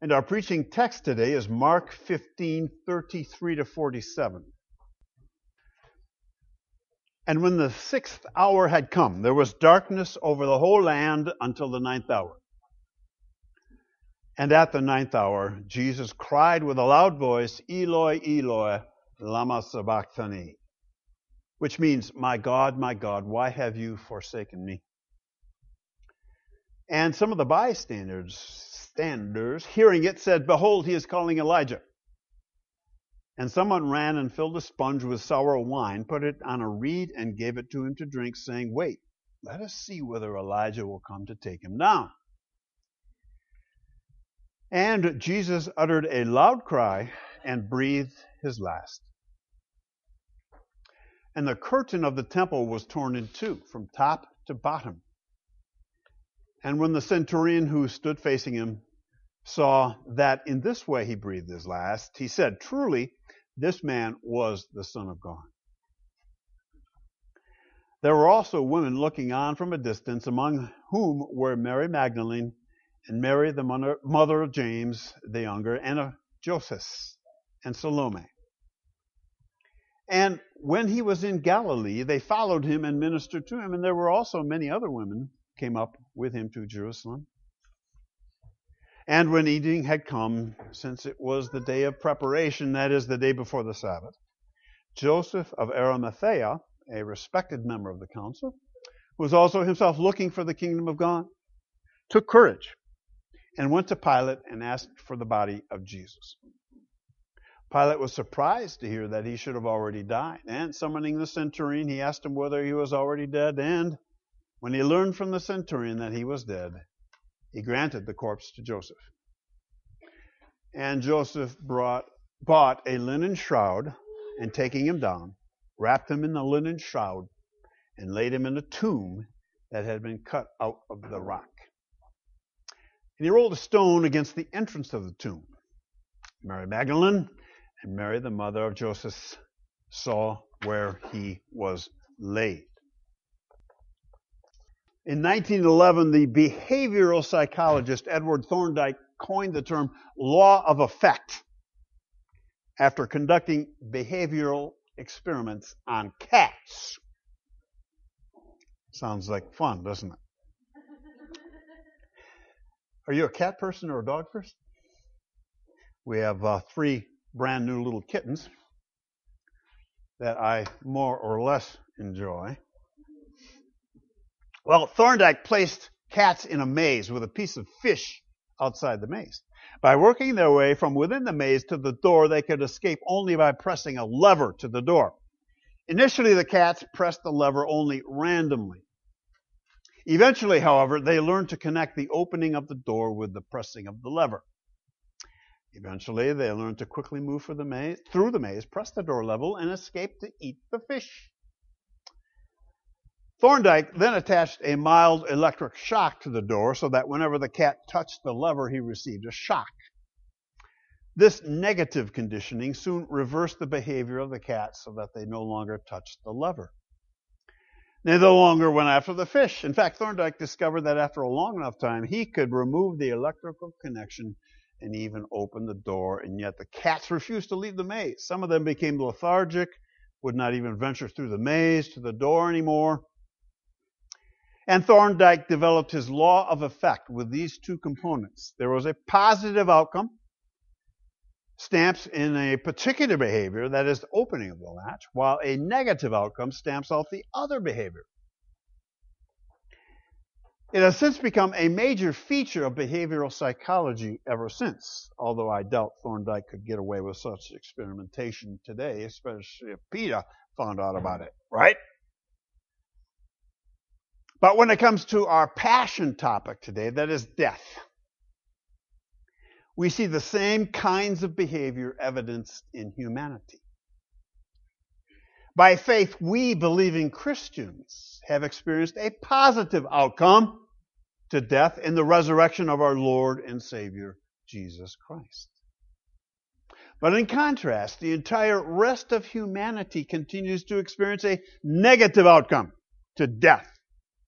And our preaching text today is Mark 15:33-47. And when the 6th hour had come, there was darkness over the whole land until the 9th hour. And at the 9th hour, Jesus cried with a loud voice, Eloi, Eloi, lama sabachthani, which means, my God, why have you forsaken me? And some of the bystanders, hearing it, said, behold, he is calling Elijah. And someone ran and filled a sponge with sour wine, put it on a reed, and gave it to him to drink, saying, wait, let us see whether Elijah will come to take him down. And Jesus uttered a loud cry and breathed his last. And the curtain of the temple was torn in two, from top to bottom. And when the centurion who stood facing him saw that in this way he breathed his last, he said, truly, this man was the Son of God. There were also women looking on from a distance, among whom were Mary Magdalene, and Mary, the mother of James the younger, and of Joseph, and Salome. And when he was in Galilee, they followed him and ministered to him. And there were also many other women came up with him to Jerusalem. And when evening had come, since it was the day of preparation, that is, the day before the Sabbath, Joseph of Arimathea, a respected member of the council, who was also himself looking for the kingdom of God, took courage and went to Pilate and asked for the body of Jesus. Pilate was surprised to hear that he should have already died. And summoning the centurion, he asked him whether he was already dead. And when he learned from the centurion that he was dead, he granted the corpse to Joseph. And Joseph bought a linen shroud, and taking him down, wrapped him in the linen shroud, and laid him in a tomb that had been cut out of the rock. And he rolled a stone against the entrance of the tomb. Mary Magdalene and Mary, the mother of Joseph, saw where he was laid. In 1911, the behavioral psychologist Edward Thorndike coined the term law of effect after conducting behavioral experiments on cats. Sounds like fun, doesn't it? Are you a cat person or a dog person? We have 3 brand new little kittens that I more or less enjoy. Well, Thorndike placed cats in a maze with a piece of fish outside the maze. By working their way from within the maze to the door, they could escape only by pressing a lever to the door. Initially, the cats pressed the lever only randomly. Eventually, however, they learned to connect the opening of the door with the pressing of the lever. Eventually, they learned to quickly move through the maze, press the door level, and escape to eat the fish. Thorndike then attached a mild electric shock to the door so that whenever the cat touched the lever, he received a shock. This negative conditioning soon reversed the behavior of the cat so that they no longer touched the lever. They no longer went after the fish. In fact, Thorndike discovered that after a long enough time, he could remove the electrical connection and even open the door, and yet the cats refused to leave the maze. Some of them became lethargic, would not even venture through the maze to the door anymore. And Thorndike developed his law of effect with these 2 components. There was a positive outcome, stamps in a particular behavior, that is the opening of the latch, while a negative outcome stamps out the other behavior. It has since become a major feature of behavioral psychology ever since, although I doubt Thorndike could get away with such experimentation today, especially if PETA found out about it, right? But when it comes to our passion topic today, that is death, we see the same kinds of behavior evidenced in humanity. By faith, we believing Christians have experienced a positive outcome to death in the resurrection of our Lord and Savior, Jesus Christ. But in contrast, the entire rest of humanity continues to experience a negative outcome to death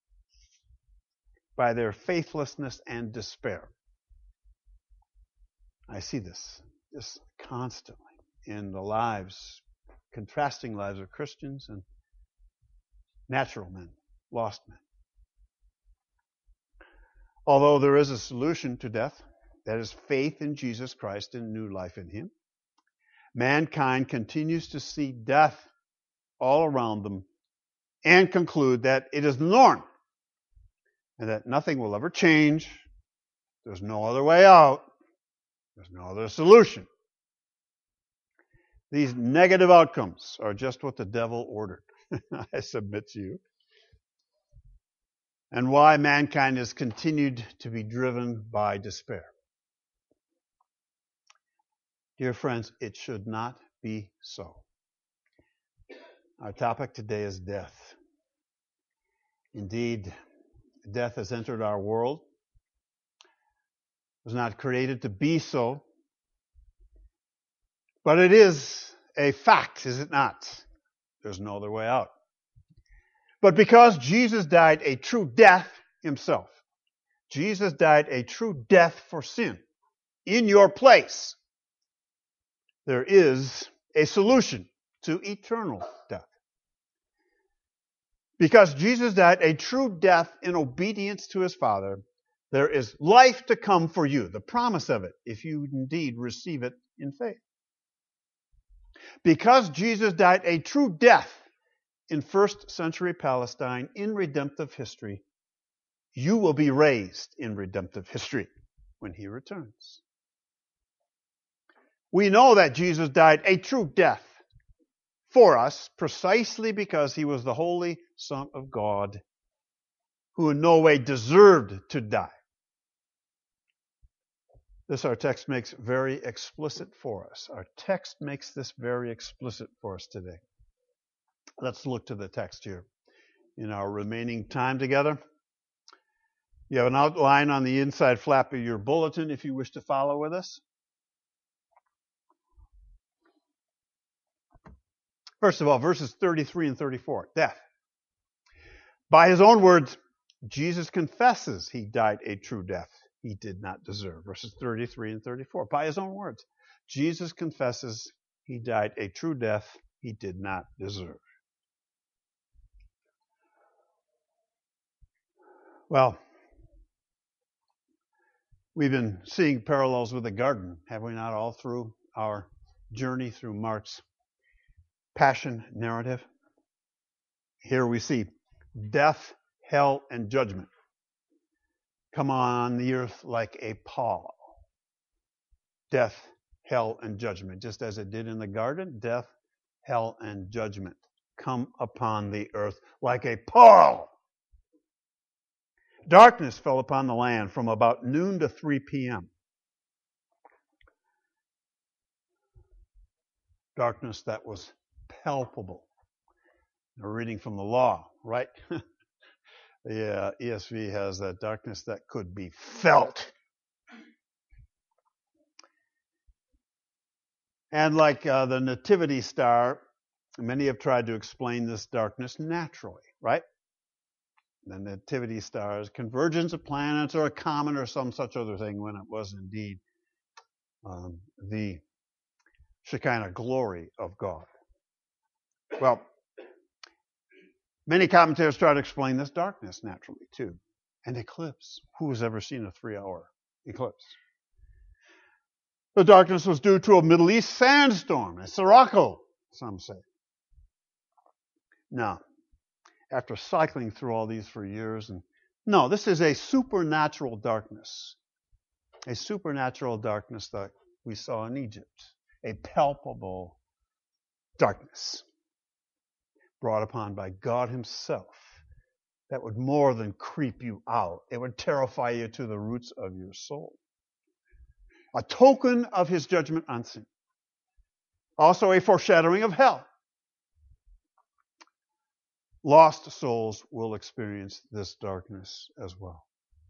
by their faithlessness and despair. I see this just constantly in the lives, contrasting lives of Christians and natural men, lost men. Although there is a solution to death, that is faith in Jesus Christ and new life in Him, mankind continues to see death all around them and conclude that it is the norm and that nothing will ever change. There's no other way out. There's no other solution. These negative outcomes are just what the devil ordered. I submit to you. And why mankind has continued to be driven by despair. Dear friends, it should not be so. Our topic today is death. Indeed, death has entered our world. It was not created to be so. But it is a fact, is it not? There's no other way out. But because Jesus died a true death himself, Jesus died a true death for sin in your place, there is a solution to eternal death. Because Jesus died a true death in obedience to his Father, there is life to come for you, the promise of it, if you indeed receive it in faith. Because Jesus died a true death in first century Palestine in redemptive history, you will be raised in redemptive history when he returns. We know that Jesus died a true death for us precisely because he was the Holy Son of God who in no way deserved to die. This our text makes very explicit for us. Our text makes this very explicit for us today. Let's look to the text here in our remaining time together. You have an outline on the inside flap of your bulletin if you wish to follow with us. First of all, verses 33 and 34, death. By his own words, Jesus confesses he died a true death he did not deserve. Verses 33 and 34. By his own words, Jesus confesses he died a true death he did not deserve. Well, we've been seeing parallels with the garden, have we not, all through our journey through Mark's passion narrative? Here we see death, hell, and judgment come on the earth like a pall. Death, hell, and judgment. Just as it did in the garden, death, hell, and judgment come upon the earth like a pall. Darkness fell upon the land from about noon to 3 p.m. Darkness that was palpable. We're reading from the law, right? The ESV has that darkness that could be felt. And like the nativity star, many have tried to explain this darkness naturally, right? The nativity star is convergence of planets or a comet or some such other thing when it was indeed the Shekinah glory of God. Well, many commentators try to explain this darkness naturally too. An eclipse. Who has ever seen a 3-hour eclipse? The darkness was due to a Middle East sandstorm, a sirocco, some say. Now, after cycling through all these for years, no, this is a supernatural darkness. A supernatural darkness that we saw in Egypt. A palpable darkness brought upon by God himself that would more than creep you out. It would terrify you to the roots of your soul. A token of his judgment on sin. Also a foreshadowing of hell. Lost souls will experience this darkness as well.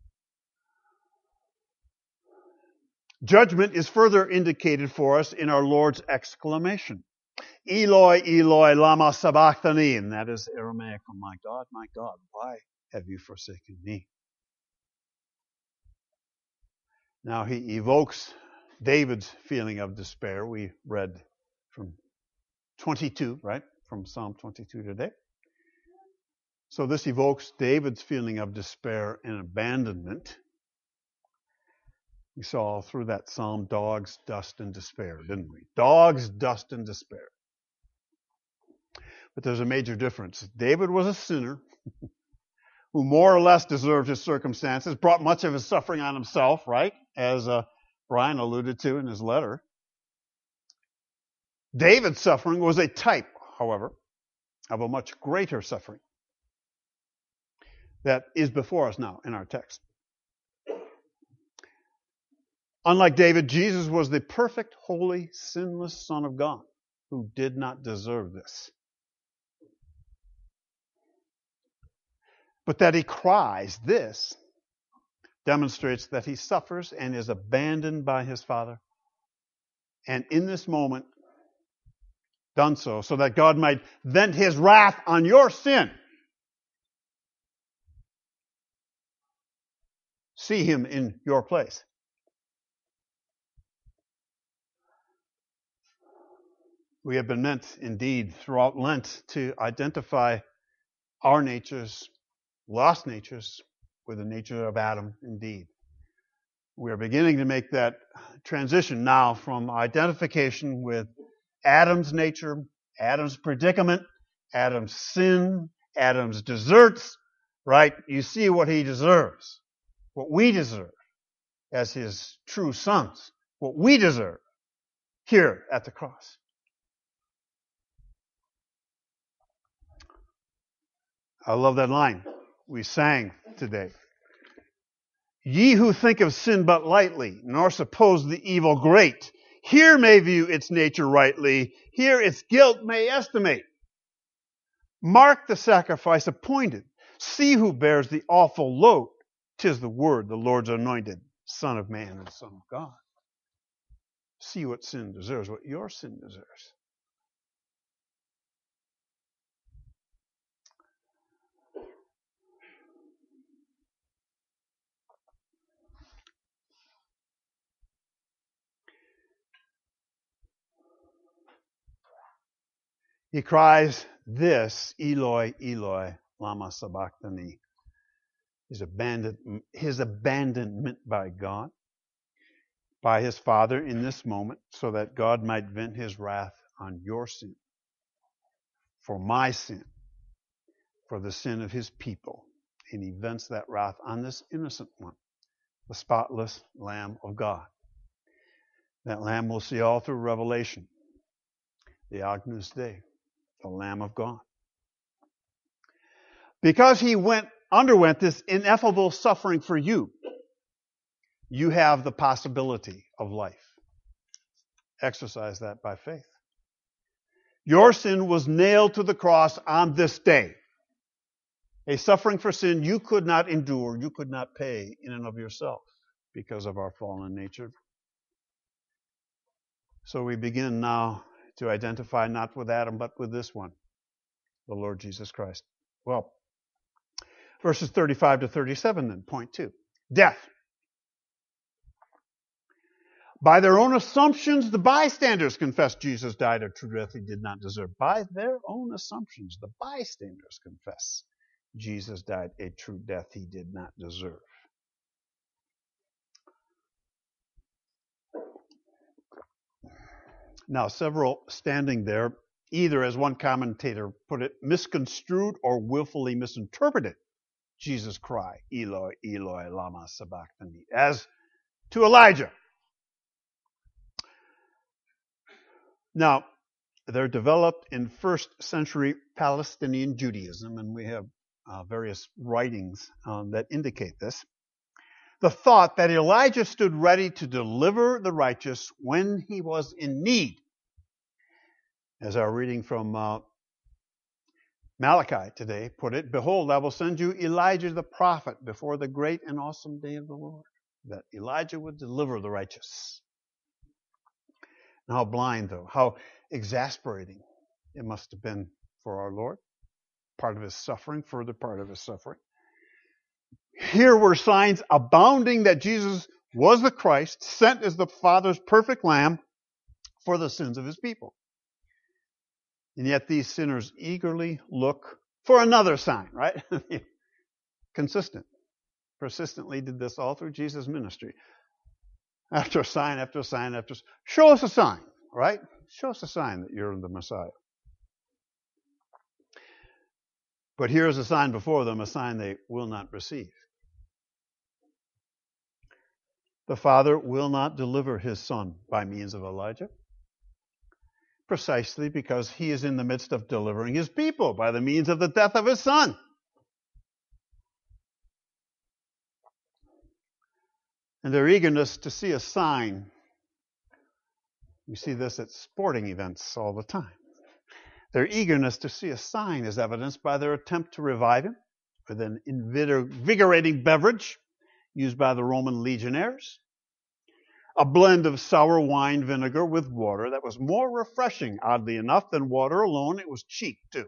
Judgment is further indicated for us in our Lord's exclamation. Eloi, Eloi, lama sabachthani. And that is Aramaic for my God, why have you forsaken me? Now he evokes David's feeling of despair. We read from 22, right? From Psalm 22 today. So this evokes David's feeling of despair and abandonment. We saw through that psalm dogs, dust, and despair, didn't we? Dogs, dust, and despair. But there's a major difference. David was a sinner who more or less deserved his circumstances, brought much of his suffering on himself, right? As Brian alluded to in his letter. David's suffering was a type, however, of a much greater suffering that is before us now in our text. Unlike David, Jesus was the perfect, holy, sinless Son of God who did not deserve this. But that he cries this demonstrates that he suffers and is abandoned by his Father. And in this moment, done so that God might vent his wrath on your sin. See him in your place. We have been meant, indeed, throughout Lent to identify our natures, lost natures, with the nature of Adam, indeed. We are beginning to make that transition now from identification with Adam's nature, Adam's predicament, Adam's sin, Adam's deserts, right? You see what he deserves, what we deserve as his true sons, what we deserve here at the cross. I love that line we sang today. Ye who think of sin but lightly, nor suppose the evil great, here may view its nature rightly, here its guilt may estimate. Mark the sacrifice appointed, see who bears the awful load. 'Tis the Word, the Lord's anointed, Son of Man and Son of God. See what sin deserves, what your sin deserves. He cries this, Eloi, Eloi, lama sabachthani. His abandonment by God, by his Father in this moment, so that God might vent his wrath on your sin, for my sin, for the sin of his people. And he vents that wrath on this innocent one, the spotless Lamb of God. That Lamb we'll see all through Revelation, the Agnus Dei, the Lamb of God. Because he underwent this ineffable suffering for you, you have the possibility of life. Exercise that by faith. Your sin was nailed to the cross on this day. A suffering for sin you could not endure, you could not pay in and of yourself because of our fallen nature. So we begin now to identify not with Adam, but with this one, the Lord Jesus Christ. Well, verses 35 to 37 then, point 2. Death. By their own assumptions, the bystanders confessed Jesus died a true death he did not deserve. By their own assumptions, the bystanders confess Jesus died a true death he did not deserve. Now, several standing there, either, as one commentator put it, misconstrued or willfully misinterpreted Jesus' cry, Eloi, Eloi, lama sabachthani, as to Elijah. Now, they're developed in first century Palestinian Judaism, and we have various writings that indicate this. The thought that Elijah stood ready to deliver the righteous when he was in need. As our reading from Malachi today put it, behold, I will send you Elijah the prophet before the great and awesome day of the Lord. That Elijah would deliver the righteous. And how blind, though, how exasperating it must have been for our Lord. Part of his suffering, further part of his suffering. Here were signs abounding that Jesus was the Christ, sent as the Father's perfect lamb for the sins of his people. And yet these sinners eagerly look for another sign, right? Consistent. Persistently did this all through Jesus' ministry. After a sign, after a sign, after a sign. Show us a sign, right? Show us a sign that you're the Messiah. But here's a sign before them, a sign they will not receive. The Father will not deliver his Son by means of Elijah, precisely because he is in the midst of delivering his people by the means of the death of his Son. And their eagerness to see a sign, we see this at sporting events all the time. Their eagerness to see a sign is evidenced by their attempt to revive him with an invigorating beverage used by the Roman legionnaires, a blend of sour wine vinegar with water that was more refreshing, oddly enough, than water alone. It was cheap, too.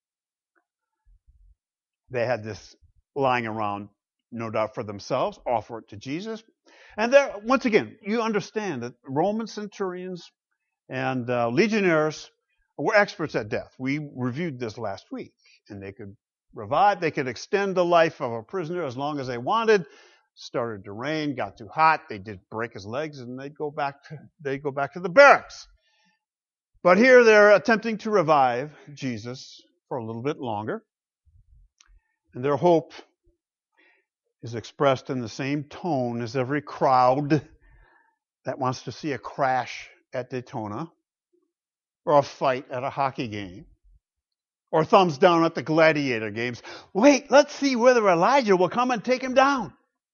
They had this lying around, no doubt for themselves, offer it to Jesus. And there, once again, you understand that Roman centurions and legionnaires were experts at death. We reviewed this last week, and they could revive, they could extend the life of a prisoner as long as they wanted. Started to rain, got too hot, they did break his legs, and they'd go back to the barracks. But here they're attempting to revive Jesus for a little bit longer. And their hope is expressed in the same tone as every crowd that wants to see a crash at Daytona, or a fight at a hockey game, or thumbs down at the gladiator games. Wait, let's see whether Elijah will come and take him down.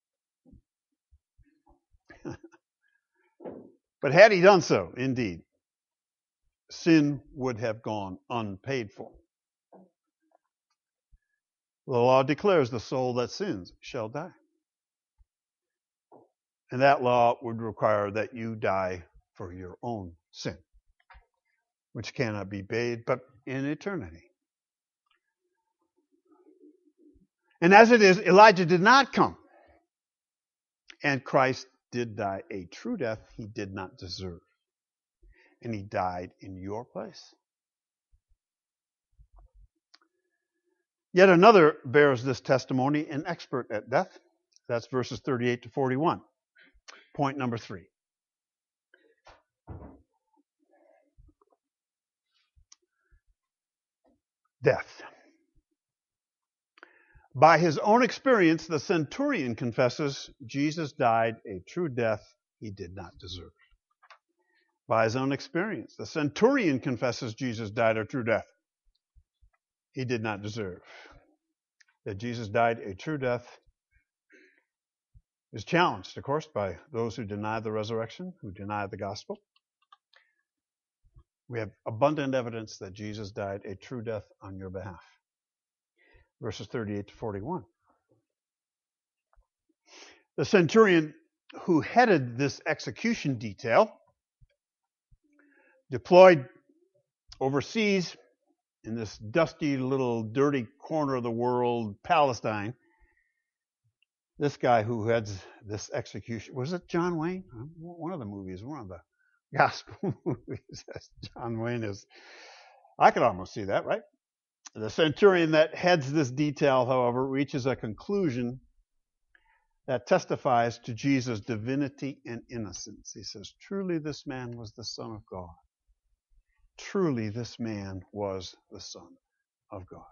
But had he done so, indeed, sin would have gone unpaid for. The law declares the soul that sins shall die. And that law would require that you die for your own sin, which cannot be paid but in eternity. And as it is, Elijah did not come. And Christ did die a true death he did not deserve. And he died in your place. Yet another bears this testimony, an expert at death. That's verses 38 to 41. Point number 3. Death. By his own experience, the centurion confesses Jesus died a true death he did not deserve. By his own experience, the centurion confesses Jesus died a true death he did not deserve. That Jesus died a true death is challenged, of course, by those who deny the resurrection, who deny the gospel. We have abundant evidence that Jesus died a true death on your behalf. Verses 38 to 41. The centurion who headed this execution detail, deployed overseas in this dusty little dirty corner of the world, Palestine, this guy who heads this execution, was it John Wayne? One of the movies, one of the gospel movies. John Wayne is, I could almost see that, right? The centurion that heads this detail, however, reaches a conclusion that testifies to Jesus' divinity and innocence. He says, truly this man was the Son of God. Truly this man was the Son of God.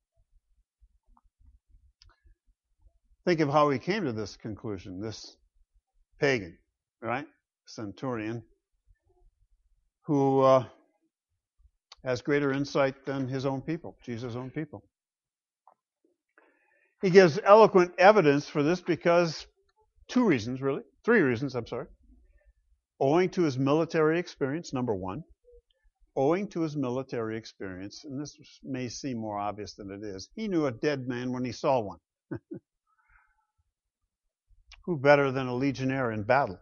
Think of how he came to this conclusion, this pagan, right? Centurion, who has greater insight than his own people, Jesus' own people. He gives eloquent evidence for this because three reasons. Owing to his military experience, number one. Owing to his military experience, and this may seem more obvious than it is, he knew a dead man when he saw one. Who better than a legionnaire in battle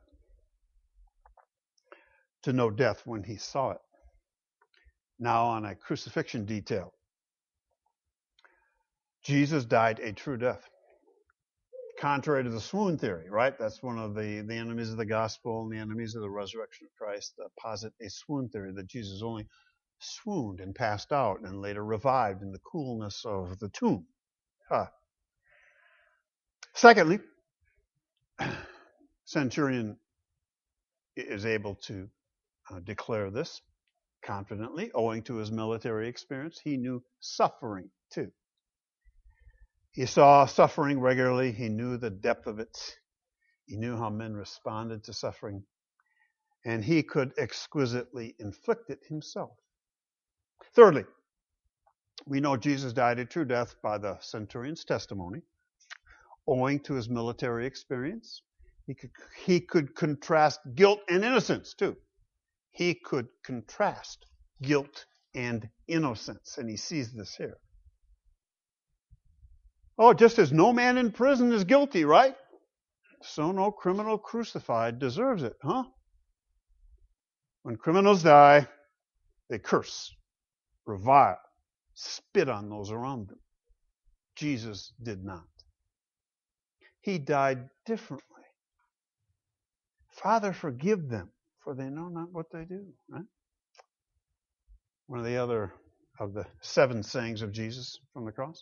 to know death when he saw it? Now on a crucifixion detail. Jesus died a true death. contrary to the swoon theory, right? That's one of the enemies of the gospel and the enemies of the resurrection of Christ that posit a swoon theory, that Jesus only swooned and passed out and later revived in the coolness of the tomb. Secondly, centurion is able to declare this confidently, owing to his military experience. He knew suffering too. He saw suffering regularly. He knew the depth of it. He knew how men responded to suffering. And he could exquisitely inflict it himself. Thirdly, we know Jesus died a true death by the centurion's testimony, owing to his military experience. He could contrast guilt and innocence too. He could contrast guilt and innocence, and he sees this here. Oh, just as no man in prison is guilty, right? So no criminal crucified deserves it, huh? When criminals die, they curse, revile, spit on those around them. Jesus did not. He died differently. Father, forgive them, for they know not what they do, right? One of the other of the 7 sayings of Jesus from the cross.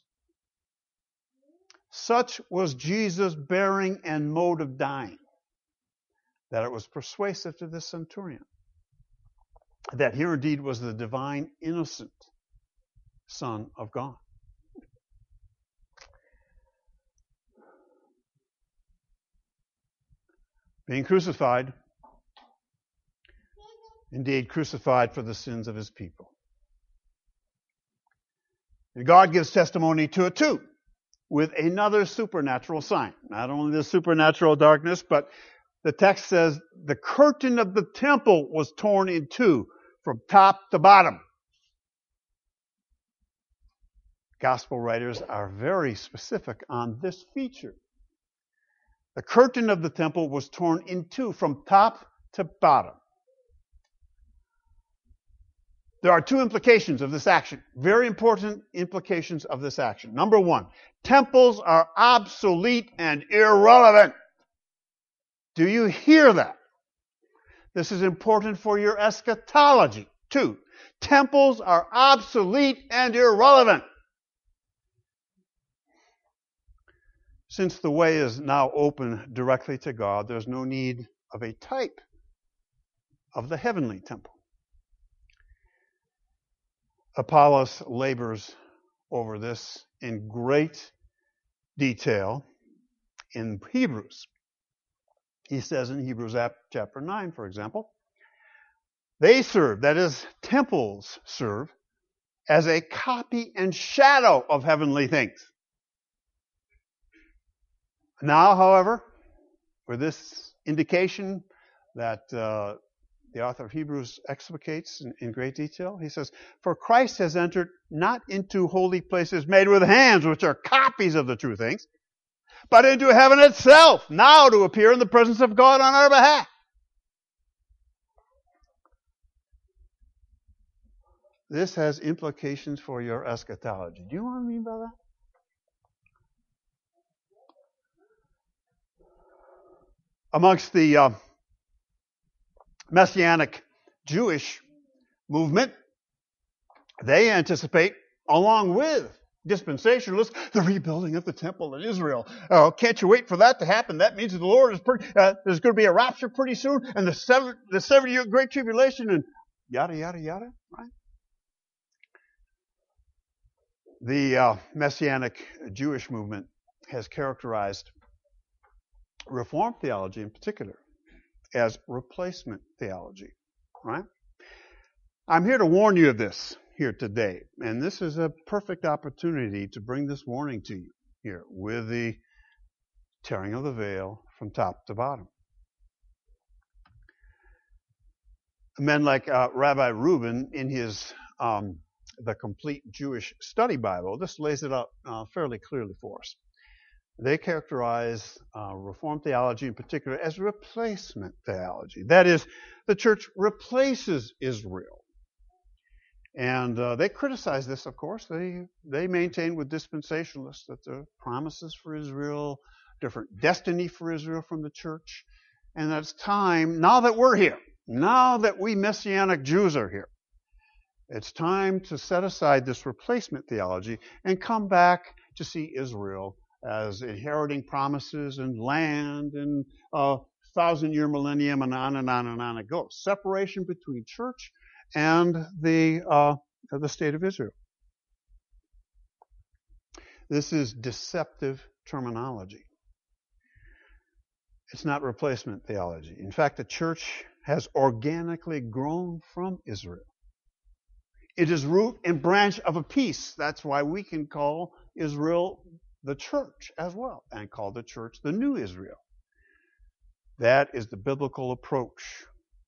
Such was Jesus' bearing and mode of dying, that it was persuasive to this centurion that here indeed was the divine, innocent Son of God. Being crucified, indeed crucified for the sins of his people. And God gives testimony to it too, with another supernatural sign. Not only the supernatural darkness, but the text says the curtain of the temple was torn in two from top to bottom. Gospel writers are very specific on this feature. The curtain of the temple was torn in two from top to bottom. There are 2 implications of this action, very important implications of this action. Number 1, temples are obsolete and irrelevant. Do you hear that? This is important for your eschatology. 2, temples are obsolete and irrelevant. Since the way is now open directly to God, there's no need of a type of the heavenly temple. Apollos labors over this in great detail in Hebrews. He says in Hebrews chapter 9, for example, they serve, that is, temples serve, as a copy and shadow of heavenly things. Now, however, for this indication that the author of Hebrews explicates in great detail, he says, for Christ has entered not into holy places made with hands, which are copies of the true things, but into heaven itself, now to appear in the presence of God on our behalf. This has implications for your eschatology. Do you know what I mean by that? Amongst the Messianic Jewish movement, they anticipate, along with dispensationalists, the rebuilding of the temple in Israel. Oh, can't you wait for that to happen? That means that the Lord is there's going to be a rapture pretty soon, and the 70-year Great Tribulation, and yada, yada, yada, right? The Messianic Jewish movement has characterized Reformed theology in particular as replacement theology, right? I'm here to warn you of this here today, and this is a perfect opportunity to bring this warning to you here with the tearing of the veil from top to bottom. Men like Rabbi Rubin in his The Complete Jewish Study Bible, this lays it out fairly clearly for us. They characterize Reformed theology in particular as replacement theology. That is, the church replaces Israel. And they criticize this, of course. They maintain with dispensationalists that the promises for Israel different destiny for Israel from the church. And that it's time, now that we're here, now that we Messianic Jews are here, it's time to set aside this replacement theology and come back to see Israel as inheriting promises and land and 1,000-year millennium and on and on and on it goes. Separation between church and the state of Israel. This is deceptive terminology. It's not replacement theology. In fact, the church has organically grown from Israel. It is root and branch of a piece. That's why we can call Israel the church as well, and call the church the new Israel. That is the biblical approach.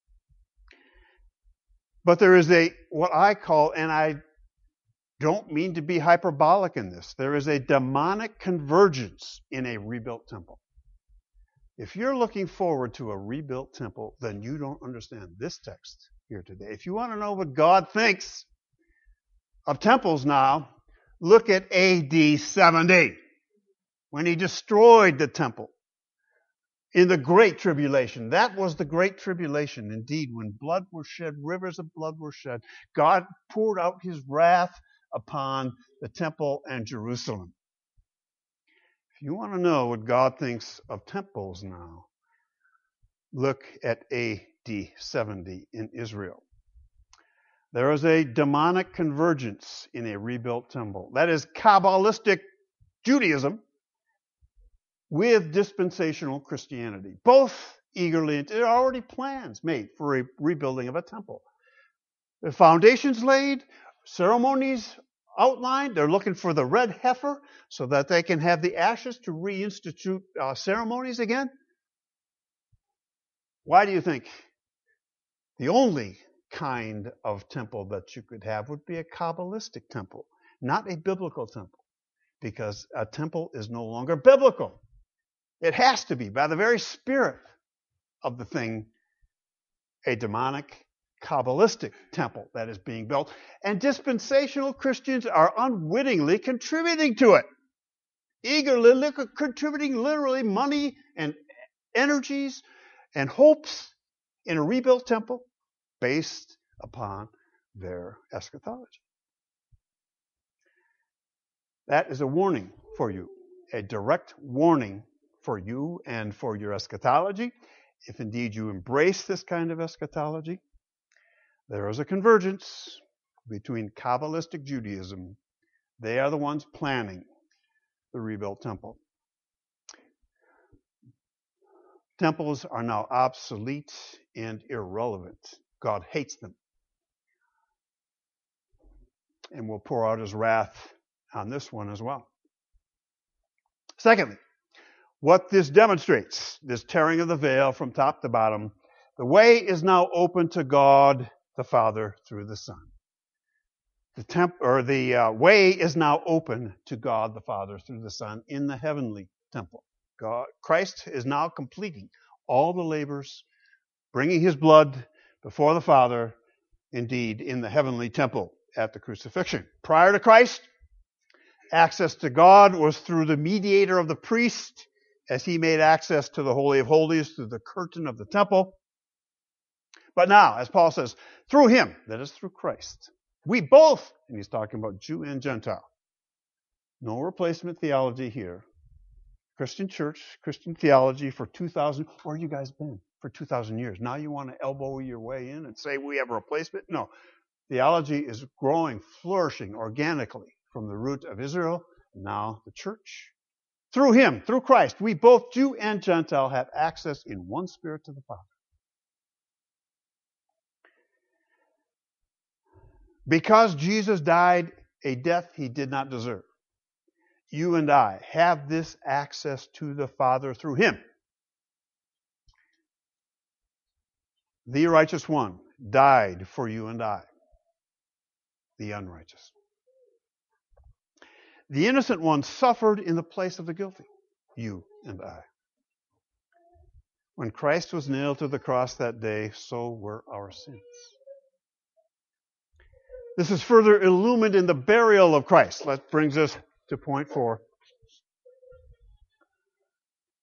But there is what I call, and I don't mean to be hyperbolic in this, there is a demonic convergence in a rebuilt temple. If you're looking forward to a rebuilt temple, then you don't understand this text here today. If you want to know what God thinks of temples now, look at AD 70, when he destroyed the temple in the Great Tribulation. That was the Great Tribulation. Indeed, when blood was shed, rivers of blood were shed, God poured out his wrath upon the temple and Jerusalem. If you want to know what God thinks of temples now, look at AD 70 in Israel. There is a demonic convergence in a rebuilt temple. That is Kabbalistic Judaism with dispensational Christianity. Both eagerly, there are already plans made for a rebuilding of a temple. The foundations laid, ceremonies outlined. They're looking for the red heifer so that they can have the ashes to reinstitute ceremonies again. Why do you think? The only kind of temple that you could have would be a Kabbalistic temple, not a biblical temple, because a temple is no longer biblical. It has to be, by the very spirit of the thing, a demonic, Kabbalistic temple that is being built. And dispensational Christians are unwittingly contributing to it. Eagerly contributing literally money and energies and hopes in a rebuilt temple based upon their eschatology. That is a warning for you, a direct warning for you and for your eschatology. If indeed you embrace this kind of eschatology, there is a convergence between Kabbalistic Judaism. They are the ones planning the rebuilt temple. Temples are now obsolete and irrelevant. God hates them and will pour out his wrath on this one as well. Secondly, what this demonstrates, this tearing of the veil from top to bottom, the way is now open to God the Father through the Son. The way is now open to God the Father through the Son in the heavenly temple. Christ is now completing all the labors, bringing his blood before the Father, indeed, in the heavenly temple at the crucifixion. Prior to Christ, access to God was through the mediator of the priest, as he made access to the Holy of Holies through the curtain of the temple. But now, as Paul says, through him, that is through Christ, we both, and he's talking about Jew and Gentile. No replacement theology here. Christian church, Christian theology for 2,000, where have you guys been for 2,000 years? Now you want to elbow your way in and say we have a replacement? No. Theology is growing, flourishing organically from the root of Israel, now the church. Through him, through Christ, we both, Jew and Gentile, have access in one spirit to the Father. Because Jesus died a death he did not deserve, you and I have this access to the Father through him. The righteous one died for you and I, the unrighteous. The innocent one suffered in the place of the guilty, you and I. When Christ was nailed to the cross that day, so were our sins. This is further illumined in the burial of Christ. That brings us to point 4.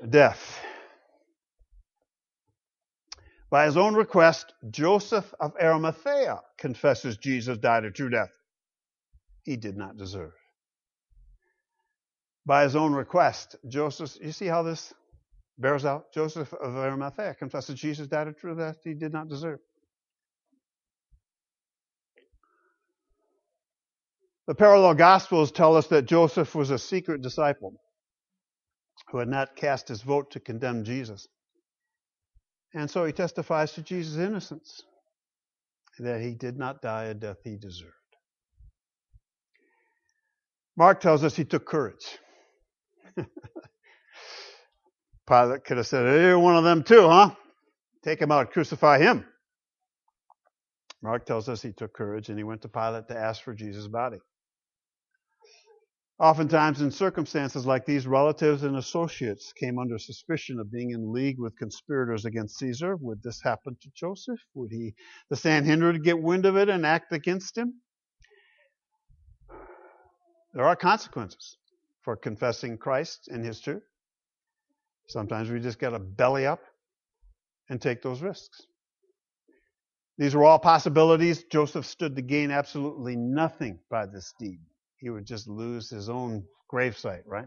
Death. By his own request, Joseph of Arimathea confesses Jesus died a true death he did not deserve. By his own request, Joseph, you see how this bears out? Joseph of Arimathea confesses Jesus died a true death he did not deserve. The parallel Gospels tell us that Joseph was a secret disciple who had not cast his vote to condemn Jesus. And so he testifies to Jesus' innocence, that he did not die a death he deserved. Mark tells us he took courage. Pilate could have said, hey, you're one of them too, huh? Take him out, crucify him. Mark tells us he took courage and he went to Pilate to ask for Jesus' body. Oftentimes in circumstances like these, relatives and associates came under suspicion of being in league with conspirators against Caesar. Would this happen to Joseph? Would the Sanhedrin get wind of it and act against him? There are consequences for confessing Christ and his truth. Sometimes we just got to belly up and take those risks. These were all possibilities. Joseph stood to gain absolutely nothing by this deed. He would just lose his own gravesite, right?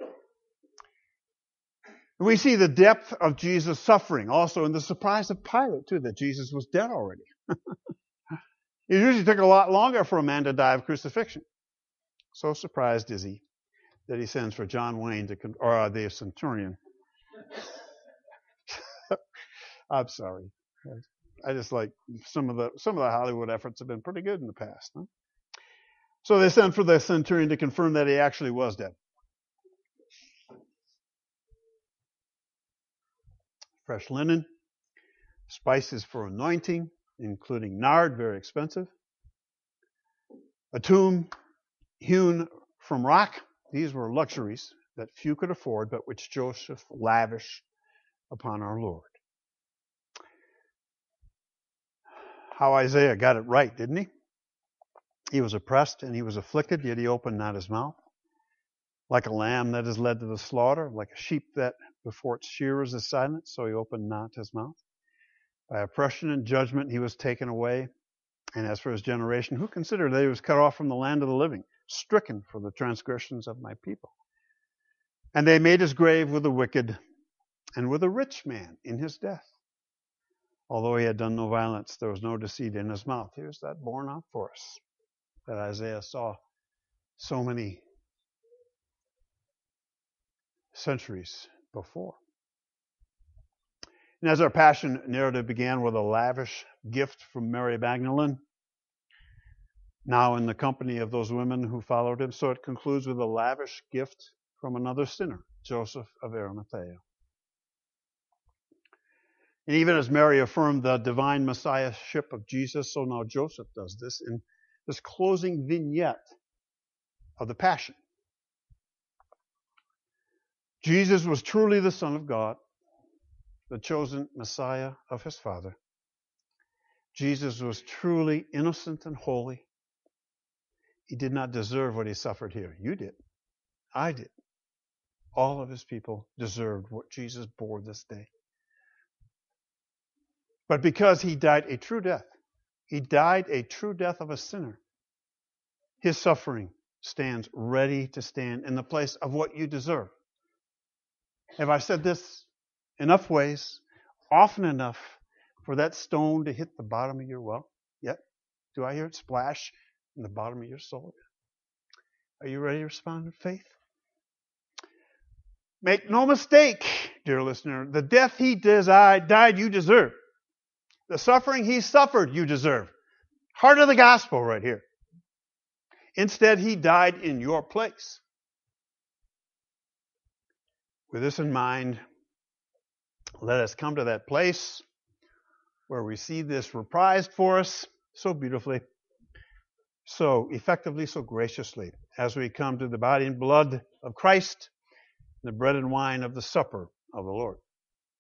We see the depth of Jesus' suffering also in the surprise of Pilate, too, that Jesus was dead already. It usually took a lot longer for a man to die of crucifixion. So surprised is he that he sends for John Wayne or the centurion. I'm sorry. I just like some of the Hollywood efforts have been pretty good in the past. Huh? So they sent for the centurion to confirm that he actually was dead. Fresh linen, spices for anointing, including nard, very expensive. A tomb hewn from rock. These were luxuries that few could afford, but which Joseph lavished upon our Lord. How Isaiah got it right, didn't he? He was oppressed and he was afflicted, yet he opened not his mouth. Like a lamb that is led to the slaughter, like a sheep that before its shearers is silent, so he opened not his mouth. By oppression and judgment he was taken away. And as for his generation, who considered that he was cut off from the land of the living, stricken for the transgressions of my people? And they made his grave with the wicked and with a rich man in his death. Although he had done no violence, there was no deceit in his mouth. Here's that borne out for us that Isaiah saw so many centuries before. And as our passion narrative began with a lavish gift from Mary Magdalene, now in the company of those women who followed him, so it concludes with a lavish gift from another sinner, Joseph of Arimathea. And even as Mary affirmed the divine messiahship of Jesus, so now Joseph does this in this closing vignette of the Passion. Jesus was truly the Son of God, the chosen Messiah of his Father. Jesus was truly innocent and holy. He did not deserve what he suffered here. You did. I did. All of his people deserved what Jesus bore this day. But because he died a true death, he died a true death of a sinner, his suffering stands ready to stand in the place of what you deserve. Have I said this enough ways, often enough, for that stone to hit the bottom of your well? Yet? Do I hear it splash in the bottom of your soul? Are you ready to respond in faith? Make no mistake, dear listener, the death he died, you deserve. The suffering he suffered, you deserve. Heart of the gospel right here. Instead, he died in your place. With this in mind, let us come to that place where we see this reprised for us so beautifully, so effectively, so graciously, as we come to the body and blood of Christ, the bread and wine of the supper of the Lord.